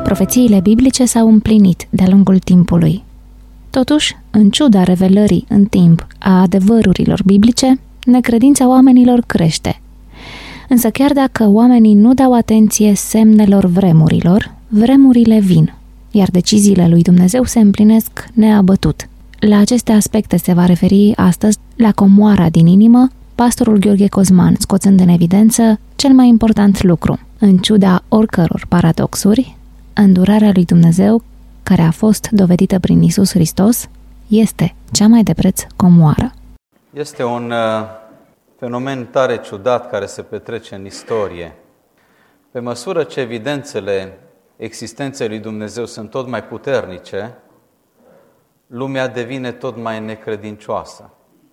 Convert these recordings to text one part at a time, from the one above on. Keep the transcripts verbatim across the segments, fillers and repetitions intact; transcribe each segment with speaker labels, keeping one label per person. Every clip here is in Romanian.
Speaker 1: Profețiile biblice s-au împlinit de-a lungul timpului. Totuși, în ciuda revelării în timp a adevărurilor biblice, necredința oamenilor crește. Însă chiar dacă oamenii nu dau atenție semnelor vremurilor, vremurile vin, iar deciziile lui Dumnezeu se împlinesc neabătut. La aceste aspecte se va referi astăzi la comoara din inimă pastorul Gheorghe Cozman, scoțând în evidență cel mai important lucru. În ciuda oricăror paradoxuri, îndurarea lui Dumnezeu, care a fost dovedită prin Iisus Hristos, este cea mai de preț comoară.
Speaker 2: Este un uh, fenomen tare ciudat care se petrece în istorie. Pe măsură ce evidențele existenței lui Dumnezeu sunt tot mai puternice, lumea devine tot mai necredincioasă.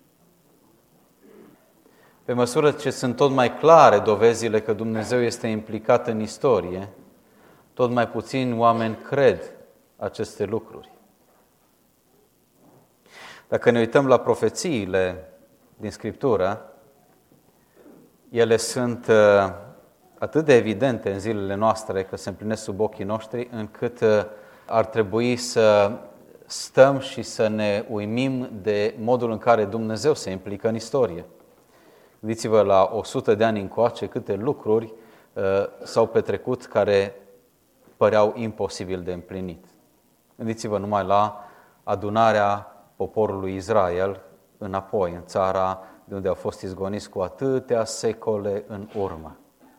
Speaker 2: Pe măsură ce sunt tot mai clare dovezile că Dumnezeu este implicat în istorie, tot mai puțini oameni cred aceste lucruri. Dacă ne uităm la profețiile din Scriptură, ele sunt atât de evidente în zilele noastre că se împlinesc sub ochii noștri, încât ar trebui să stăm și să ne uimim de modul în care Dumnezeu se implică în istorie. Gândiți-vă la o sută de ani încoace câte lucruri uh, s-au petrecut care păreau imposibil de împlinit. Gândiți-vă numai la adunarea poporului Israel înapoi, în țara de unde au fost izgoniți cu atâtea secole în urmă.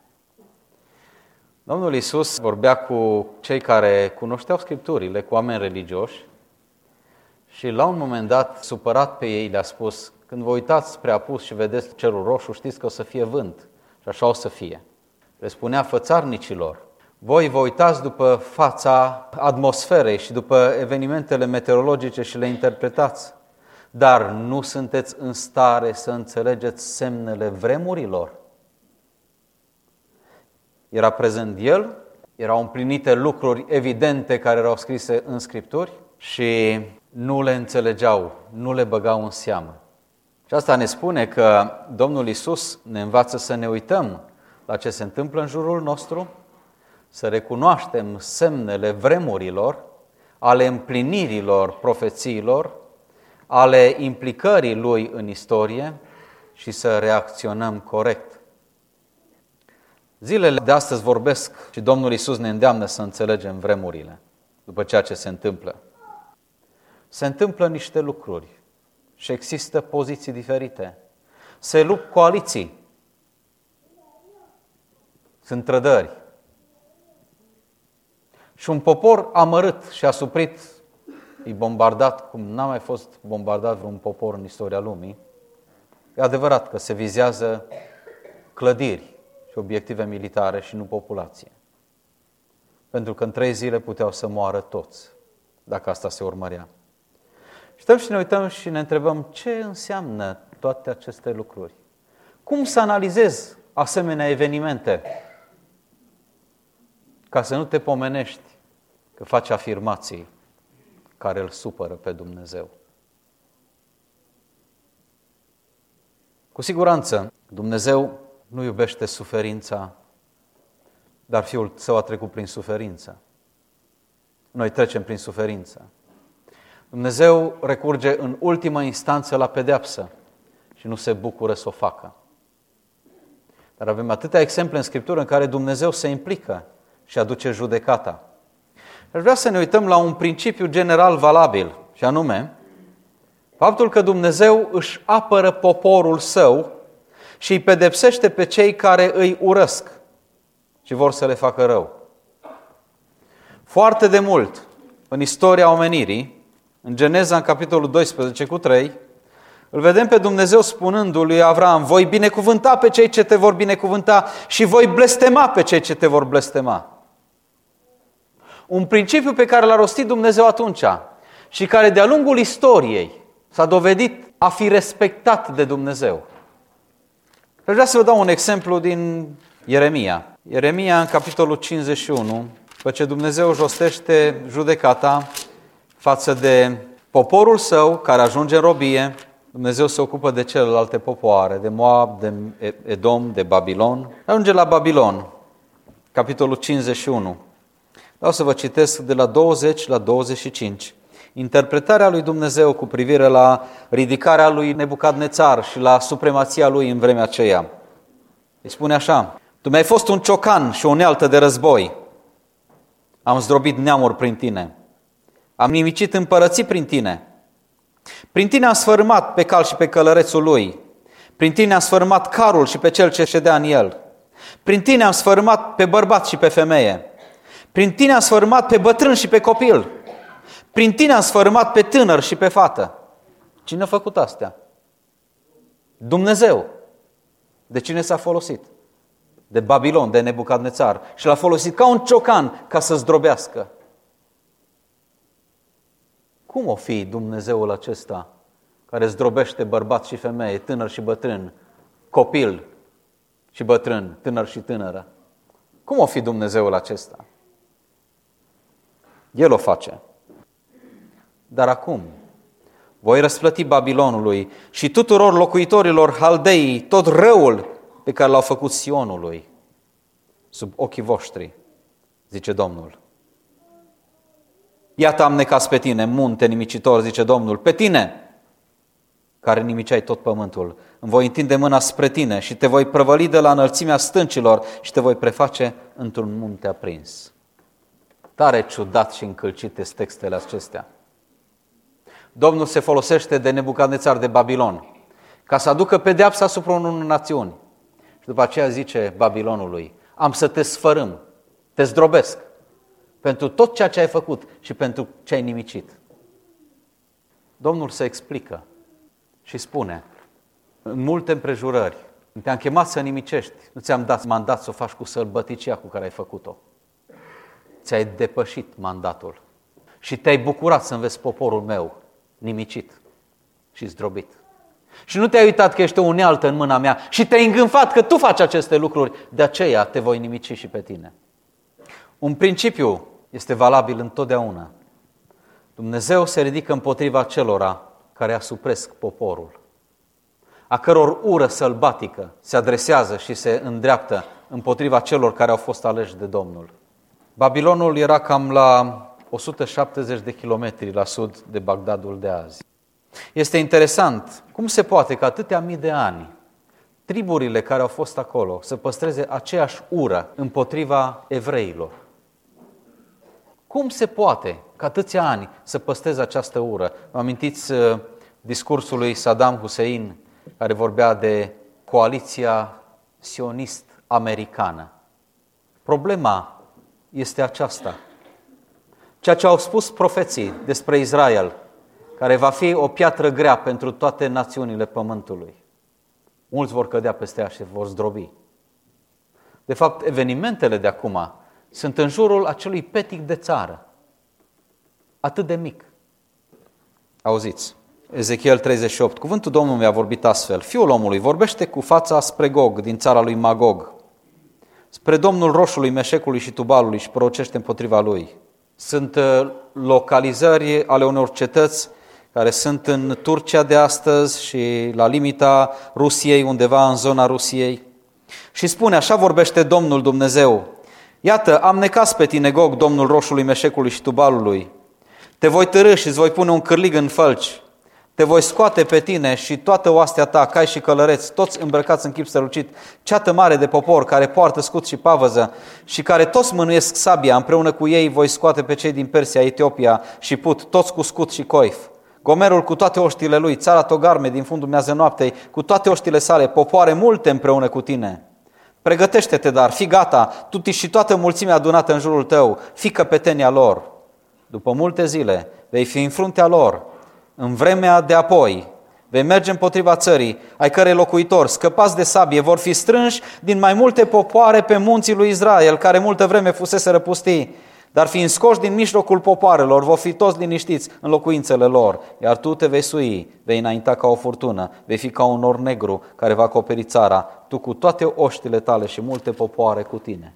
Speaker 2: Domnul Iisus vorbea cu cei care cunoșteau Scripturile, cu oameni religioși, și la un moment dat, supărat pe ei, le-a spus: când vă uitați spre apus și vedeți cerul roșu, știți că o să fie vânt. Și așa o să fie. Le spunea fățarnicilor: voi vă uitați după fața atmosferei și după evenimentele meteorologice și le interpretați, dar nu sunteți în stare să înțelegeți semnele vremurilor. Era prezent El, erau împlinite lucruri evidente care erau scrise în Scripturi și nu le înțelegeau, nu le băgau în seamă. Și asta ne spune că Domnul Iisus ne învață să ne uităm la ce se întâmplă în jurul nostru, să recunoaștem semnele vremurilor, ale împlinirilor profețiilor, ale implicării Lui în istorie și să reacționăm corect. Zilele de astăzi vorbesc și Domnul Iisus ne îndeamnă să înțelegem vremurile după ceea ce se întâmplă. Se întâmplă niște lucruri și există poziții diferite. Se lupt coaliții. Sunt trădări. Și un popor amărât și asuprit e bombardat cum n-a mai fost bombardat vreun popor în istoria lumii. E adevărat că se vizează clădiri și obiective militare și nu populație. Pentru că în trei zile puteau să moară toți, dacă asta se urmărea. Și stăm și ne uităm și ne întrebăm ce înseamnă toate aceste lucruri. Cum să analizezi asemenea evenimente ca să nu te pomenești că faci afirmații care îl supără pe Dumnezeu? Cu siguranță, Dumnezeu nu iubește suferința, dar Fiul Său a trecut prin suferință. Noi trecem prin suferință. Dumnezeu recurge în ultimă instanță la pedeapsă și nu se bucură să o facă. Dar avem atâtea exemple în Scriptură în care Dumnezeu se implică și aduce judecata. Aș vrea să ne uităm la un principiu general valabil, și anume faptul că Dumnezeu își apără poporul Său și îi pedepsește pe cei care îi urăsc și vor să le facă rău. Foarte de mult în istoria omenirii, în Geneza, în capitolul doisprezece cu trei, îl vedem pe Dumnezeu spunându-lui lui Avram: voi binecuvânta pe cei ce te vor binecuvânta și voi blestema pe cei ce te vor blestema. Un principiu pe care l-a rostit Dumnezeu atunci și care de-a lungul istoriei s-a dovedit a fi respectat de Dumnezeu. Aș vrea să vă dau un exemplu din Ieremia. Ieremia, în capitolul cincizeci și unu, după ce Dumnezeu jostește judecata față de poporul Său care ajunge în robie, Dumnezeu se ocupă de celelalte popoare, de Moab, de Edom, de Babilon. Ajunge la Babilon, capitolul cincizeci și unu. Vreau să vă citesc de la douăzeci la douăzeci și cinci. Interpretarea lui Dumnezeu cu privire la ridicarea lui Nebucadnețar și la supremația lui în vremea aceea. Îi spune așa: Tu mi-ai fost un ciocan și o unealtă de război. Am zdrobit neamuri prin tine. Am nimicit împărății prin tine. Prin tine am sfărâmat pe cal și pe călărețul lui. Prin tine am sfărâmat carul și pe cel ce ședea în el. Prin tine am sfărâmat pe bărbat și pe femeie. Prin tine am sfărâmat pe bătrân și pe copil. Prin tine am sfărâmat pe tânăr și pe fată. Cine a făcut astea? Dumnezeu. De cine s-a folosit? De Babilon, de Nebucadnețar. Și l-a folosit ca un ciocan ca să zdrobească. Cum o fi Dumnezeul acesta care zdrobește bărbat și femeie, tânăr și bătrân, copil și bătrân, tânăr și tânără? Cum o fi Dumnezeul acesta? El o face. Dar acum voi răsplăti Babilonului și tuturor locuitorilor Haldeii tot răul pe care l-au făcut Sionului sub ochii voștri, zice Domnul. Iată am necas pe tine, munte nimicitor, zice Domnul, pe tine care nimiceai tot pământul. Îmi voi întinde mâna spre tine și te voi prăvăli de la înălțimea stâncilor și te voi preface într-un munte aprins. Tare ciudat și încălcite sunt textele acestea. Domnul se folosește de Nebucadnețar de Babilon ca să aducă pedeapsa asupra unor națiuni. Și după aceea zice Babilonului: am să te sfărâm, te zdrobesc pentru tot ceea ce ai făcut și pentru ce ai nimicit. Domnul se explică și spune: în multe împrejurări te-am chemat să nimicești, nu ți-am dat mandat să o faci cu sălbăticia cu care ai făcut-o. Ți-ai depășit mandatul și te-ai bucurat să înveți poporul meu nimicit și zdrobit. Și nu te-ai uitat că ești o unealtă în mâna mea și te-ai îngânfat că tu faci aceste lucruri, de aceea te voi nimici și pe tine. Un principiu este valabil întotdeauna. Dumnezeu se ridică împotriva celora care asupresc poporul, a căror ură sălbatică se adresează și se îndreaptă împotriva celor care au fost aleși de Domnul. Babilonul era cam la o sută șaptezeci de kilometri la sud de Bagdadul de azi. Este interesant cum se poate că atâtea mii de ani triburile care au fost acolo să păstreze aceeași ură împotriva evreilor. Cum se poate că atâția ani să păstreze această ură? Vă amintiți discursul lui Saddam Hussein care vorbea de coaliția sionist-americană? Problema este aceasta. Ceea ce au spus profeții despre Israel, care va fi o piatră grea pentru toate națiunile pământului. Mulți vor cădea peste ea și vor zdrobi. De fapt, evenimentele de acum sunt în jurul acelui petic de țară, atât de mic. Auziți, Ezechiel treizeci și opt, cuvântul Domnului mi-a vorbit astfel: Fiul omului, vorbește cu fața spre Gog, din țara lui Magog, spre Domnul roșului, Meșecului și Tubalului și prorocește împotriva lui. Sunt localizări ale unor cetăți care sunt în Turcia de astăzi și la limita Rusiei, undeva în zona Rusiei. Și spune: așa vorbește Domnul Dumnezeu: iată, am necas pe tine, Gog, Domnul roșului, Meșecului și Tubalului. Te voi târî și îți voi pune un cârlig în fălci. Te voi scoate pe tine și toată oastea ta, cai și călăreți, toți îmbrăcați în chip strălucit, ceată mare de popor care poartă scut și pavăză și care toți mânuiesc sabia. Împreună cu ei voi scoate pe cei din Persia, Etiopia și Put, toți cu scut și coif. Gomerul cu toate oștile lui, țara Togarme din fundul miază noaptei, cu toate oștile sale, popoare multe împreună cu tine. Pregătește-te, dar, fii gata, tu și toată mulțimea adunată în jurul tău, fii căpetenia lor. După multe zile vei fi în fruntea lor, în vremea de apoi, vei merge împotriva țării, ai cărei locuitori, scăpați de sabie, vor fi strânși din mai multe popoare pe munții lui Israel, care multă vreme fusese răpustii, dar fiind scoși din mijlocul popoarelor, vor fi toți liniștiți în locuințele lor, iar tu te vei sui, vei înainta ca o furtună, vei fi ca un nor negru care va acoperi țara, tu cu toate oștile tale și multe popoare cu tine.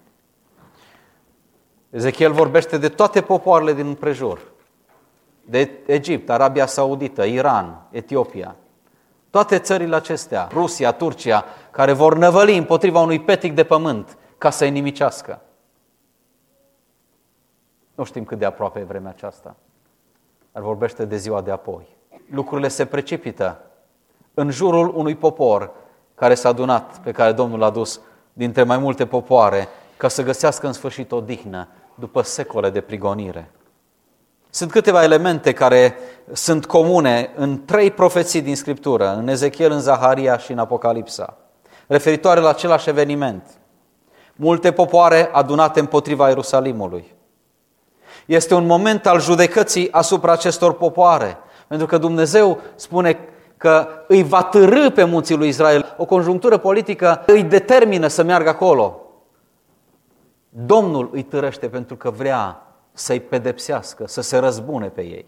Speaker 2: Ezechiel vorbește de toate popoarele din împrejur, de Egipt, Arabia Saudită, Iran, Etiopia, toate țările acestea, Rusia, Turcia, care vor năvăli împotriva unui petic de pământ ca să-i nimicească. Nu știm cât de aproape e vremea aceasta, dar vorbește de ziua de apoi. Lucrurile se precipită în jurul unui popor care s-a adunat, pe care Domnul l-a dus dintre mai multe popoare, ca să găsească în sfârșit odihnă după secole de prigonire. Sunt câteva elemente care sunt comune în trei profeții din Scriptură, în Ezechiel, în Zaharia și în Apocalipsa, referitoare la același eveniment. Multe popoare adunate împotriva Ierusalimului. Este un moment al judecății asupra acestor popoare, pentru că Dumnezeu spune că îi va târî pe munții lui Israel. O conjunctură politică îi determină să meargă acolo. Domnul îi târăște pentru că vrea să-i pedepsească, să se răzbune pe ei.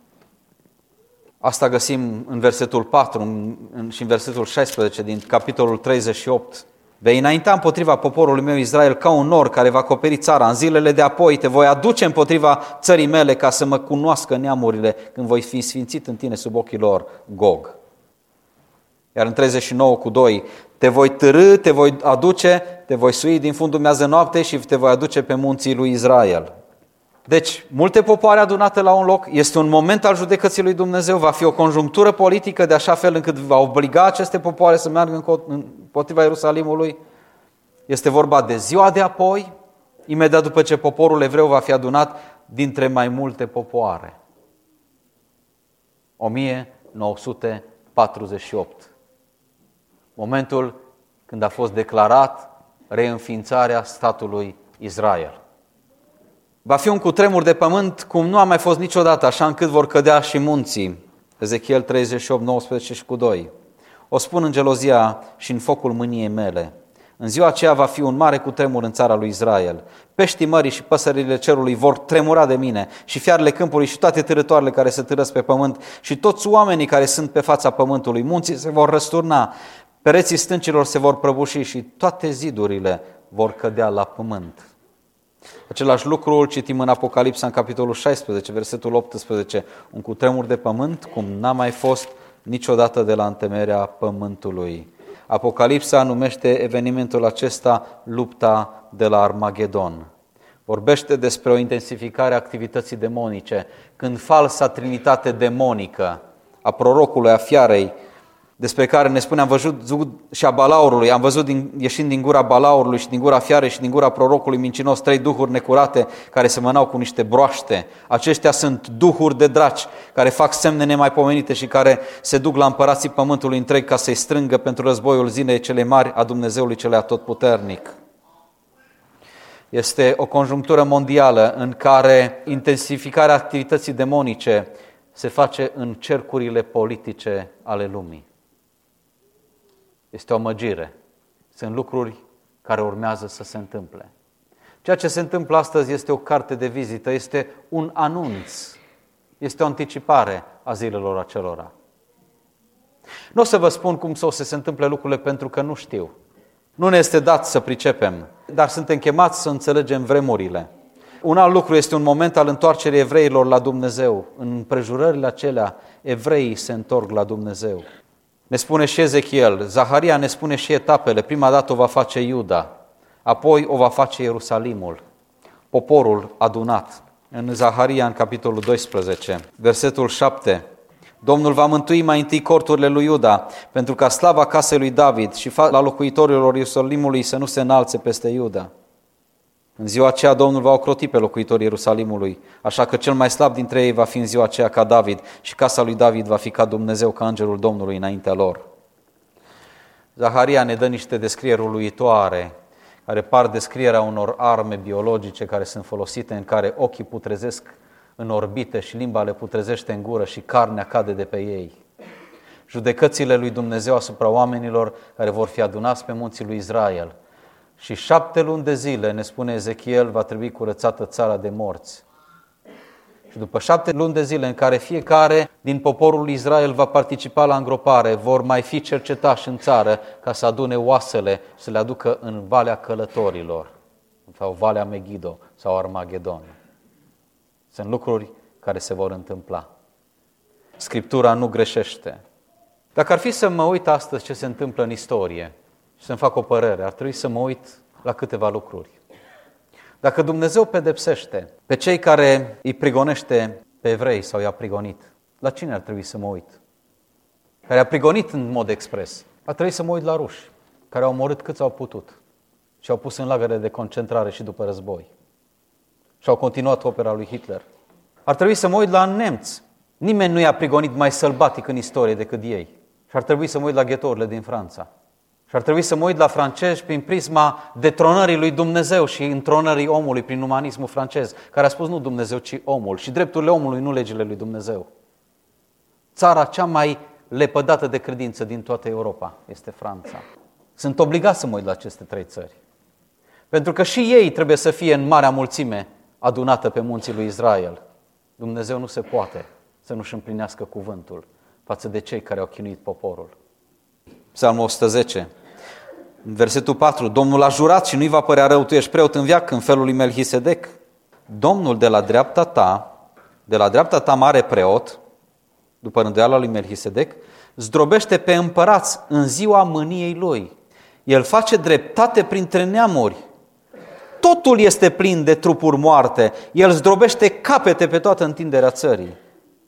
Speaker 2: Asta găsim în versetul patru și în versetul șaisprezece din capitolul treizeci și opt. Vei înainta împotriva poporului meu Israel ca un nor care va acoperi țara. În zilele de apoi te voi aduce împotriva țării mele ca să mă cunoască neamurile când voi fi sfințit în tine sub ochii lor, Gog. Iar în treizeci și nouă cu doi, te voi târî, te voi aduce, te voi sui din fundul miază noapte și te voi aduce pe munții lui Israel. Deci, multe popoare adunate la un loc, este un moment al judecății lui Dumnezeu, va fi o conjunctură politică de așa fel încât va obliga aceste popoare să meargă împotriva Ierusalimului. Este vorba de ziua de apoi, imediat după ce poporul evreu va fi adunat dintre mai multe popoare. o mie nouă sute patruzeci și opt. Momentul când a fost declarat reînființarea statului Israel. Va fi un cutremur de pământ cum nu a mai fost niciodată, așa încât vor cădea și munții. Ezechiel treizeci și opt, nouăsprezece și cu doi. O spun în gelozia și în focul mâniei mele. În ziua aceea va fi un mare cutremur în țara lui Israel. Peștii mării și păsările cerului vor tremura de mine și fiarele câmpului și toate târătoarele care se târăsc pe pământ și toți oamenii care sunt pe fața pământului. Munții se vor răsturna, pereții stâncilor se vor prăbuși și toate zidurile vor cădea la pământ. Același lucru îl citim în Apocalipsa, în capitolul șaisprezece, versetul optsprezece. Un cutremur de pământ cum n-a mai fost niciodată de la întemeierea pământului. Apocalipsa numește evenimentul acesta lupta de la Armagedon. Vorbește despre o intensificare a activității demonice, când falsa trinitate demonică a prorocului, a fiarei, despre care ne spune, am văzut și a balaurului, am văzut din, ieșind din gura balaurului și din gura fiarei și din gura prorocului mincinos trei duhuri necurate care semănau cu niște broaște. Aceștia sunt duhuri de draci care fac semne nemaipomenite și care se duc la împărații pământului întreg ca să-i strângă pentru războiul zilei cele mari a Dumnezeului cele atotputernic. Este o conjunctură mondială în care intensificarea activității demonice se face în cercurile politice ale lumii. Este o amăgire. Sunt lucruri care urmează să se întâmple. Ceea ce se întâmplă astăzi este o carte de vizită, este un anunț, este o anticipare a zilelor acelora. Nu o să vă spun cum să o să se întâmple lucrurile pentru că nu știu. Nu ne este dat să pricepem, dar suntem chemați să înțelegem vremurile. Un alt lucru este un moment al întoarcerii evreilor la Dumnezeu. În împrejurările acelea, evreii se întorc la Dumnezeu. Ne spune și Ezechiel, Zaharia ne spune și etapele. Prima dată o va face Iuda, apoi o va face Ierusalimul, poporul adunat. În Zaharia, în capitolul doisprezece, versetul șapte, Domnul va mântui mai întâi corturile lui Iuda, pentru ca slava casei lui David și la locuitorilor Ierusalimului să nu se înalțe peste Iuda. În ziua aceea Domnul va ocroti pe locuitorii Ierusalimului, așa că cel mai slab dintre ei va fi în ziua aceea ca David și casa lui David va fi ca Dumnezeu, ca îngerul Domnului înaintea lor. Zaharia ne dă niște descrieri uluitoare, care par descrierea unor arme biologice care sunt folosite, în care ochii putrezesc în orbite și limba le putrezește în gură și carnea cade de pe ei. Judecățile lui Dumnezeu asupra oamenilor care vor fi adunați pe munții lui Israel. Și șapte luni de zile, ne spune Ezechiel, va trebui curățată țara de morți. Și după șapte luni de zile în care fiecare din poporul lui Israel va participa la îngropare, vor mai fi cercetași în țară ca să adune oasele și să le aducă în Valea Călătorilor, sau Valea Megiddo sau Armagedon. Sunt lucruri care se vor întâmpla. Scriptura nu greșește. Dacă ar fi să mă uit astăzi ce se întâmplă în istorie și să-mi fac o părere, ar trebui să mă uit la câteva lucruri. Dacă Dumnezeu pedepsește pe cei care îi prigonește pe evrei sau i-a prigonit, la cine ar trebui să mă uit? Care a prigonit în mod expres. Ar trebui să mă uit la ruși, care au omorât câți au putut și au pus în lagăre de concentrare și după război. Și au continuat opera lui Hitler. Ar trebui să mă uit la nemți. Nimeni nu i-a prigonit mai sălbatic în istorie decât ei. Și ar trebui să mă uit la ghetourile din Franța. Și ar trebui să mă uit la francezi prin prisma detronării lui Dumnezeu și întronării omului prin umanismul francez, care a spus nu Dumnezeu, ci omul. Și drepturile omului, nu legile lui Dumnezeu. Țara cea mai lepădată de credință din toată Europa este Franța. Sunt obligat să mă uit la aceste trei țări. Pentru că și ei trebuie să fie în marea mulțime adunată pe munții lui Israel. Dumnezeu nu se poate să nu-și împlinească cuvântul față de cei care au chinuit poporul. Psalmul o sută zece, versetul patru. Domnul a jurat și nu-i va părea rău, tu ești preot în veac în felul lui Melchisedec. Domnul de la dreapta ta, de la dreapta ta mare preot, după rânduiala lui Melchisedec, zdrobește pe împărați în ziua mâniei lui. El face dreptate printre neamuri. Totul este plin de trupuri moarte. El zdrobește capete pe toată întinderea țării.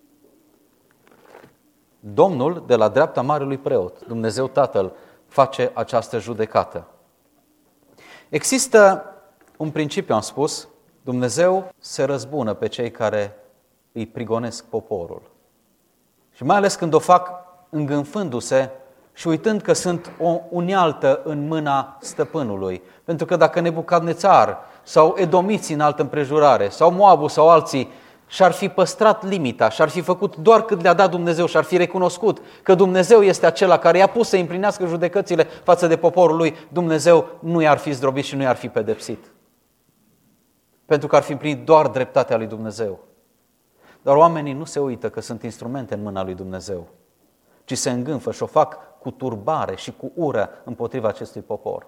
Speaker 2: Domnul de la dreapta marelui preot, Dumnezeu Tatăl, face această judecată. Există un principiu, am spus, Dumnezeu se răzbună pe cei care îi prigonesc poporul. Și mai ales când o fac îngânfându-se și uitând că sunt o unealtă în mâna stăpânului. Pentru că dacă Nebucadnețar sau edomiții în altă împrejurare sau Moabul sau alții și-ar fi păstrat limita, și-ar fi făcut doar cât le-a dat Dumnezeu, și-ar fi recunoscut că Dumnezeu este acela care i-a pus să împlinească judecățile față de poporul lui, Dumnezeu nu i-ar fi zdrobit și nu i-ar fi pedepsit. Pentru că ar fi împlinit doar dreptatea lui Dumnezeu. Dar oamenii nu se uită că sunt instrumente în mâna lui Dumnezeu, ci se îngânfă și o fac cu turbare și cu ură împotriva acestui popor.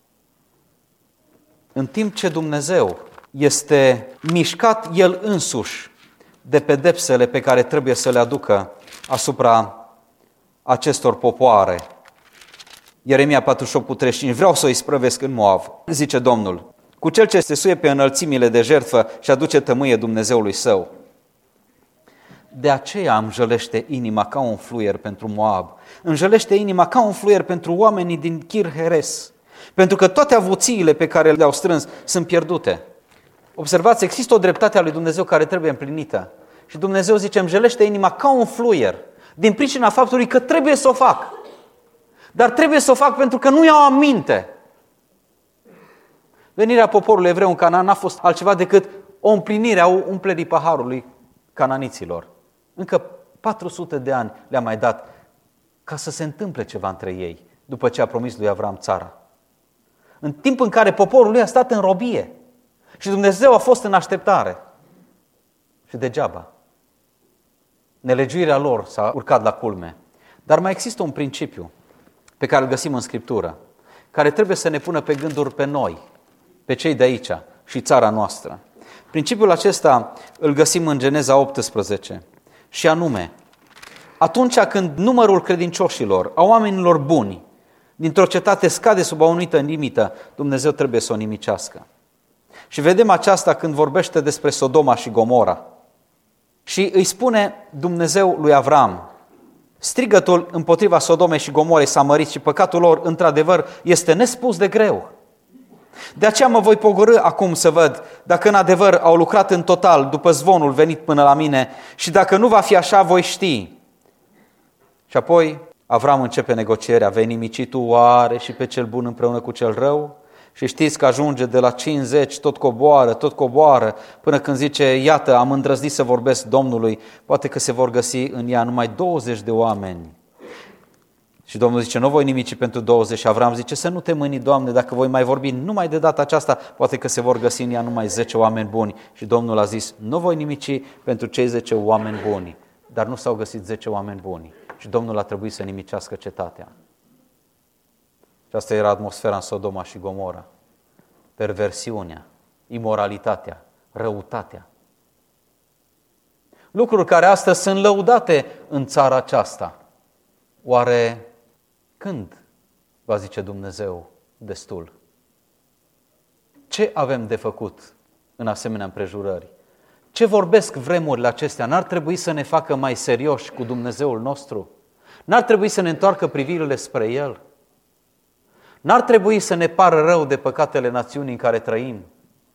Speaker 2: În timp ce Dumnezeu este mișcat El însuși de pedepsele pe care trebuie să le aducă asupra acestor popoare. Ieremia patruzeci și opt cu treizeci și cinci, vreau să o isprăvesc în Moab, zice Domnul, cu cel ce se suie pe înălțimile de jertfă și aduce tămâie Dumnezeului său. De aceea îmi jălește inima ca un fluier pentru Moab, îmi jălește inima ca un fluier pentru oamenii din Kir-Heres, pentru că toate avuțiile pe care le-au strâns sunt pierdute. Observați, există o dreptate a lui Dumnezeu care trebuie împlinită. Și Dumnezeu zice, îmi jălește inima ca un fluier, din pricina faptului că trebuie să o fac. Dar trebuie să o fac pentru că nu iau aminte. Venirea poporului evreu în Canaan n-a fost altceva decât o împlinire a umplerii paharului cananiților. Încă patru sute de ani le-a mai dat ca să se întâmple ceva între ei, după ce a promis lui Avram țara. În timp în care poporul lui a stat în robie și Dumnezeu a fost în așteptare. Și degeaba. Nelegiuirea lor s-a urcat la culme. Dar mai există un principiu pe care îl găsim în Scriptură, care trebuie să ne pună pe gânduri pe noi, pe cei de aici și țara noastră. Principiul acesta îl găsim în Geneza optsprezece și anume, atunci când numărul credincioșilor, a oamenilor buni, dintr-o cetate scade sub o anumită limită, Dumnezeu trebuie să o nimicească. Și vedem aceasta când vorbește despre Sodoma și Gomora. Și îi spune Dumnezeu lui Avram, strigătul împotriva Sodomei și Gomorei s-a mărit și păcatul lor, într-adevăr, este nespus de greu. De aceea mă voi pogorî acum să văd dacă în adevăr au lucrat în total după zvonul venit până la mine și dacă nu va fi așa, voi ști. Și apoi Avram începe negocierea, vei nimici tu oare și pe cel bun împreună cu cel rău? Și știți că ajunge de la cincizeci, tot coboară, tot coboară, până când zice, iată, am îndrăznit să vorbesc Domnului, poate că se vor găsi în ea numai douăzeci de oameni. Și Domnul zice, nu voi nimici pentru douăzeci. Și Avram zice, să nu te mâni, Doamne, dacă voi mai vorbi numai de data aceasta, poate că se vor găsi în ea numai zece oameni buni. Și Domnul a zis, nu voi nimici pentru cei zece oameni buni. Dar nu s-au găsit zece oameni buni. Și Domnul a trebuit să nimicească cetatea. Și asta era atmosfera în Sodoma și Gomora. Perversiunea, imoralitatea, răutatea. Lucruri care astăzi sunt lăudate în țara aceasta. Oare când va zice Dumnezeu destul? Ce avem de făcut în asemenea împrejurări. Ce vorbesc vremurile acestea? N-ar trebui să ne facă mai serioși cu Dumnezeul nostru? N-ar trebui să ne întoarcă privirile spre El? N-ar trebui să ne pară rău de păcatele națiunii în care trăim?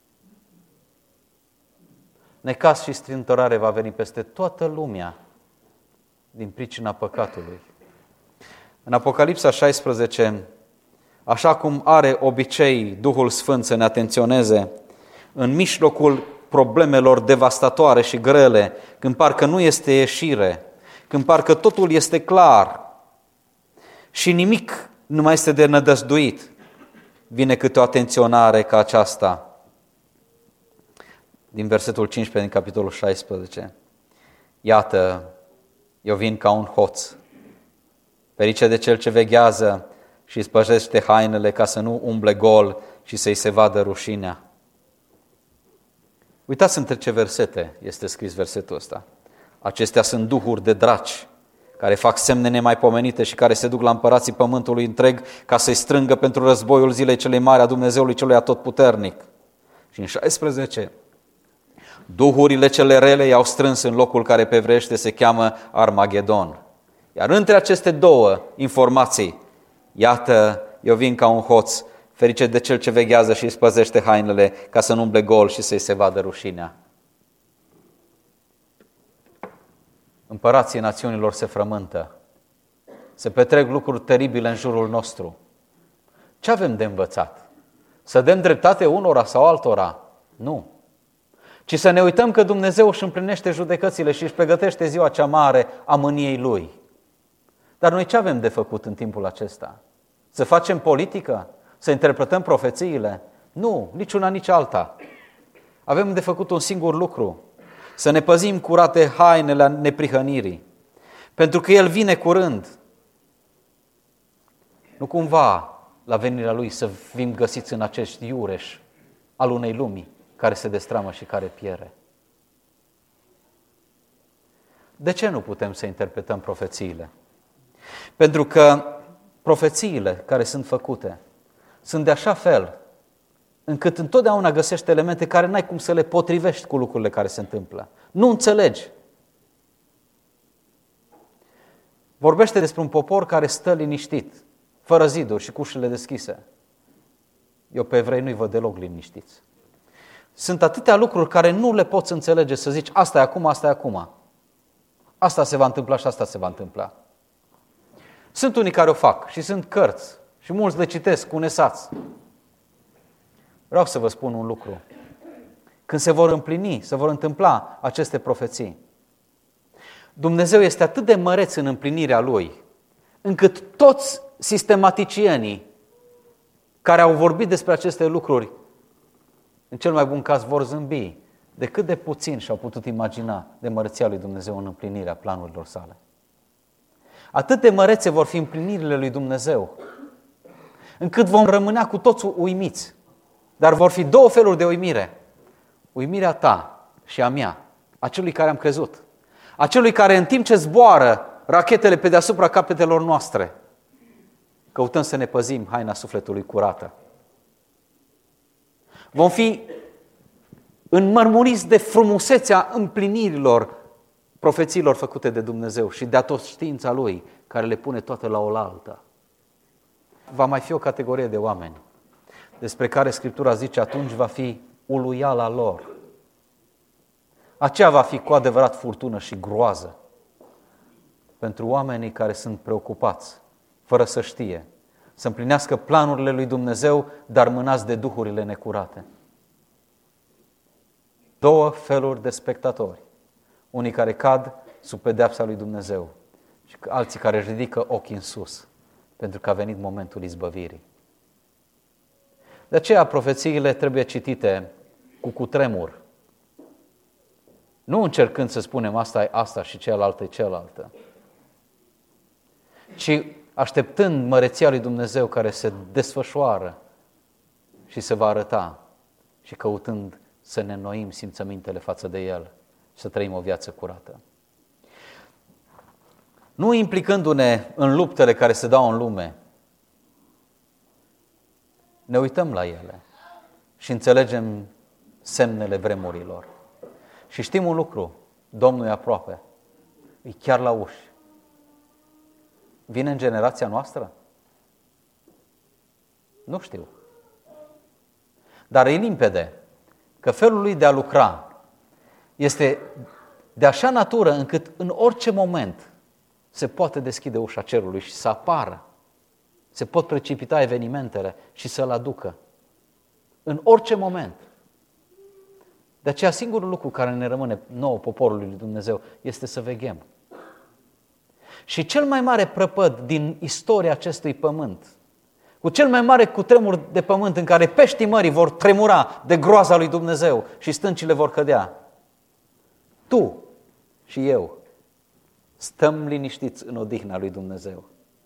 Speaker 2: Necaz și strâmtorare va veni peste toată lumea din pricina păcatului. În Apocalipsa șaisprezece, așa cum are obicei Duhul Sfânt să ne atenționeze în mijlocul problemelor devastatoare și grele, când parcă nu este ieșire, când parcă totul este clar și nimic nu mai este de nădăjduit, vine câte o atenționare ca aceasta. Din versetul cincisprezece din capitolul șaisprezece. Iată, eu vin ca un hoț. Ferice de cel ce veghează și îi spăjește hainele ca să nu umble gol și să-i se vadă rușinea. Uitați între ce versete este scris versetul ăsta. Acestea sunt duhuri de draci, care fac semne nemaipomenite și care se duc la împărații pământului întreg ca să-i strângă pentru războiul zilei celei mari a Dumnezeului celui atotputernic. Și în șaisprezece, duhurile cele rele i-au strâns în locul care pe evreiește se cheamă Armagedon. Iar între aceste două informații, iată, eu vin ca un hoț, ferice de cel ce veghează și îi spăzește hainele ca să nu umble gol și să-i se vadă rușinea. Împărații națiunilor se frământă, se petrec lucruri teribile în jurul nostru. Ce avem de învățat? Să dăm dreptate unora sau altora? Nu. Ci să ne uităm că Dumnezeu își împlinește judecățile și își pregătește ziua cea mare a mâniei Lui. Dar noi ce avem de făcut în timpul acesta? Să facem politică? Să interpretăm profețiile? Nu, nici una, nici alta. Avem de făcut un singur lucru, să ne păzim curate hainele neprihănirii, pentru că El vine curând. Nu cumva la venirea Lui să fim găsiți în acest iureș al unei lumi care se destramă și care piere. De ce nu putem să interpretăm profețiile? Pentru că profețiile care sunt făcute sunt de așa fel încât întotdeauna găsești elemente care n-ai cum să le potrivești cu lucrurile care se întâmplă. Nu înțelegi. Vorbește despre un popor care stă liniștit, fără ziduri și cu ușile deschise. Eu pe evrei nu-i văd deloc liniștiți. Sunt atâtea lucruri care nu le poți înțelege, să zici asta e acum, asta e acum. Asta se va întâmpla și asta se va întâmpla. Sunt unii care o fac și sunt cărți și mulți le citesc cu nesați. Vreau să vă spun un lucru. Când se vor împlini, se vor întâmpla aceste profeții, Dumnezeu este atât de măreț în împlinirea Lui, încât toți sistematicienii care au vorbit despre aceste lucruri, în cel mai bun caz vor zâmbi de cât de puțin și-au putut imagina de măreția lui Dumnezeu în împlinirea planurilor sale. Atât de mărețe vor fi împlinirile lui Dumnezeu, încât vom rămâne cu toți uimiți. Dar vor fi două feluri de uimire. Uimirea ta și a mea, a celui care am crezut, a celui care în timp ce zboară rachetele pe deasupra capetelor noastre, căutăm să ne păzim haina sufletului curată. Vom fi înmărmuriți de frumusețea împlinirilor profețiilor făcute de Dumnezeu și de atoștiința Lui, care le pune toate la oaltă. Va mai fi o categorie de oameni despre care Scriptura zice atunci va fi uluiala lor. Aceea va fi cu adevărat furtună și groază pentru oamenii care sunt preocupați, fără să știe, să împlinească planurile lui Dumnezeu, dar mânați de duhurile necurate. Două feluri de spectatori. Unii care cad sub pedeapsa lui Dumnezeu și alții care își ridică ochii în sus, pentru că a venit momentul izbăvirii. De aceea profețiile trebuie citite cu cutremur. Nu încercând să spunem asta e asta și cealaltă e cealaltă, ci așteptând măreția lui Dumnezeu care se desfășoară și se va arăta și căutând să ne înnoim simțămintele față de El și să trăim o viață curată. Nu implicându-ne în luptele care se dau în lume, ne uităm la ele și înțelegem semnele vremurilor. Și știm un lucru, Domnul e aproape, e chiar la uși. Vine în generația noastră? Nu știu. Dar e limpede că felul lui de a lucra este de așa natură încât în orice moment se poate deschide ușa cerului și să apară. Se pot precipita evenimentele și să-l aducă. În orice moment. De aceea singurul lucru care ne rămâne nouă poporului lui Dumnezeu este să veghem. Și cel mai mare prăpăd din istoria acestui pământ, cu cel mai mare cutremur de pământ în care peștii mării vor tremura de groaza lui Dumnezeu și stâncile vor cădea, tu și eu stăm liniștiți în odihna lui Dumnezeu.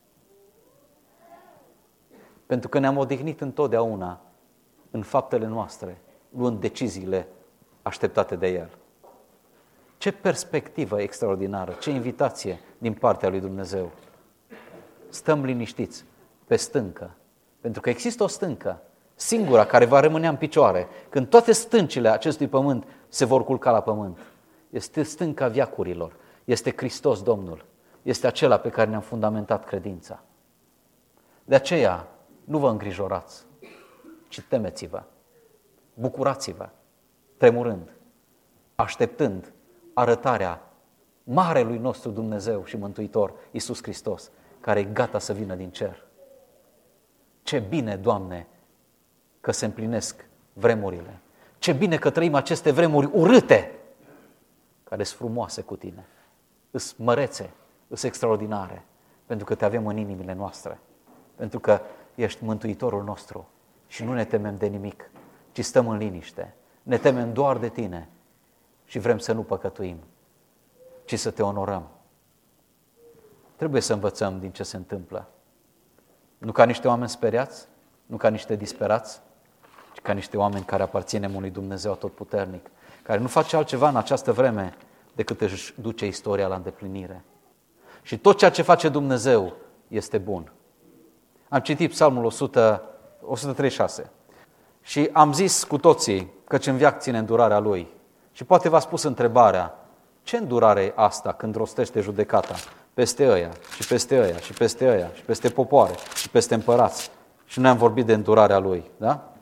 Speaker 2: Pentru că ne-am odihnit întotdeauna în faptele noastre, luând deciziile așteptate de El. Ce perspectivă extraordinară, ce invitație din partea lui Dumnezeu. Stăm liniștiți pe stâncă, pentru că există o stâncă, singura care va rămâne în picioare, când toate stâncile acestui pământ se vor culca la pământ. Este stânca veacurilor, este Hristos Domnul, este acela pe care ne-am fundamentat credința. De aceea, nu vă îngrijorați, ci temeți-vă, bucurați-vă, tremurând, așteptând arătarea marelui nostru Dumnezeu și Mântuitor, Iisus Hristos, care e gata să vină din cer. Ce bine, Doamne, că se împlinesc vremurile. Ce bine că trăim aceste vremuri urâte, care sunt frumoase cu Tine, îs mărețe, îs extraordinare, pentru că Te avem în inimile noastre, pentru că ești Mântuitorul nostru și nu ne temem de nimic, ci stăm în liniște. Ne temem doar de Tine și vrem să nu păcătuim, ci să Te onorăm. Trebuie să învățăm din ce se întâmplă. Nu ca niște oameni speriați, nu ca niște disperați, ci ca niște oameni care aparținem unui Dumnezeu atotputernic, care nu face altceva în această vreme decât își duce istoria la îndeplinire. Și tot ceea ce face Dumnezeu este bun. Am citit Psalmul o sută, o sută treizeci și șase și am zis cu toții căci în veac ține îndurarea Lui. Și poate v-a spus întrebarea, ce îndurare e asta când rostește judecata peste ăia și peste ăia și peste ăia și peste popoare și peste împărați? Și noi am vorbit de îndurarea Lui, da?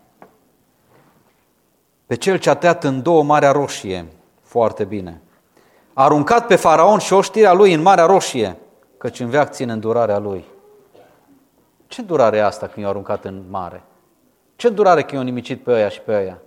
Speaker 2: Pe cel ce a tăiat în două Marea Roșie, foarte bine. A aruncat pe Faraon și oștirea lui în Marea Roșie, căci în veac ține îndurarea Lui. Ce îndurare e asta când i-a aruncat în mare? Ce îndurare când i-a nimicit pe ăia și pe ăia?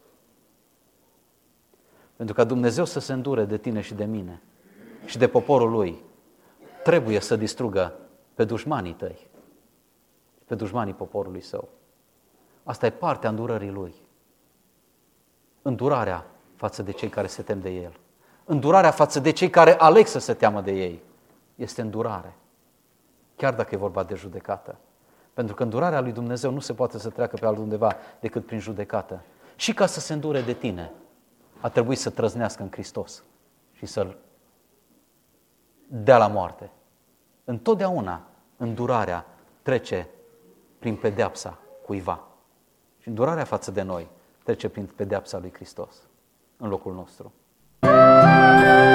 Speaker 2: Pentru ca Dumnezeu să se îndure de tine și de mine și de poporul Lui, trebuie să distrugă pe dușmanii tăi, pe dușmanii poporului Său. Asta e partea îndurării Lui. Îndurarea față de cei care se tem de El. Îndurarea față de cei care aleg să se teamă de ei. Este îndurare. Chiar dacă e vorba de judecată. Pentru că îndurarea lui Dumnezeu nu se poate să treacă pe altundeva decât prin judecată. Și ca să se îndure de tine, a trebuit să trăznească în Hristos și să-L dea la moarte. Întotdeauna îndurarea trece prin pedeapsa cuiva. Și îndurarea față de noi trece prin pedeapsa lui Hristos în locul nostru.